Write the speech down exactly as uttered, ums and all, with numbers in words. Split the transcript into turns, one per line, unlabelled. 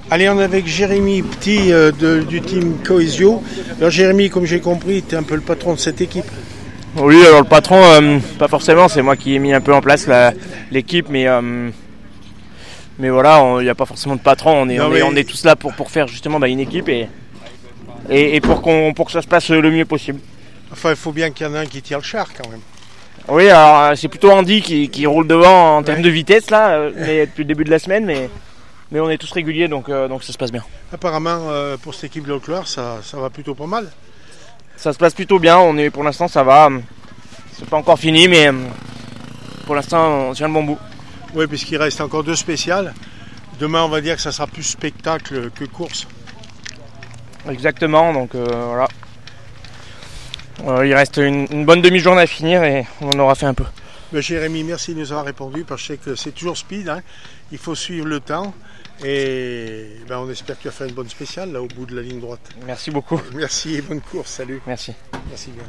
Allez, on est avec Jérémy Petit euh, de, du team Coesio. Alors Jérémy, comme j'ai compris, tu es un peu le patron de cette équipe.
Oui, alors le patron, euh, pas forcément, c'est moi qui ai mis un peu en place la, l'équipe, mais, euh, mais voilà, il n'y a pas forcément de patron, on est,
Non,
on
mais...
est, on est tous là pour, pour faire justement bah, une équipe et, et, et pour, qu'on, pour que ça se passe le mieux possible.
Enfin, il faut bien qu'il y en ait un qui tire le char quand même.
Oui, alors c'est plutôt Andy qui, qui roule devant en termes ouais. de vitesse là, euh, mais depuis le début de la semaine, mais, mais on est tous réguliers, donc, euh, donc ça se passe bien.
Apparemment, euh, pour cette équipe de Haute-Loire, ça, ça va plutôt pas mal.
Ça se passe plutôt bien, on est, pour l'instant ça va, c'est pas encore fini, mais pour l'instant on tient le bon bout.
Oui, puisqu'il reste encore deux spéciales. Demain, on va dire que ça sera plus spectacle que course.
Exactement, donc euh, voilà. Euh, il reste une, une bonne demi-journée à finir et on en aura fait un peu.
Mais Jérémy, merci de nous avoir répondu, parce que je sais que c'est toujours speed, hein. Il faut suivre le temps. Et ben on espère que tu vas faire une bonne spéciale là au bout de la ligne droite.
Merci beaucoup.
Merci et bonne course, salut.
Merci.
Merci bien.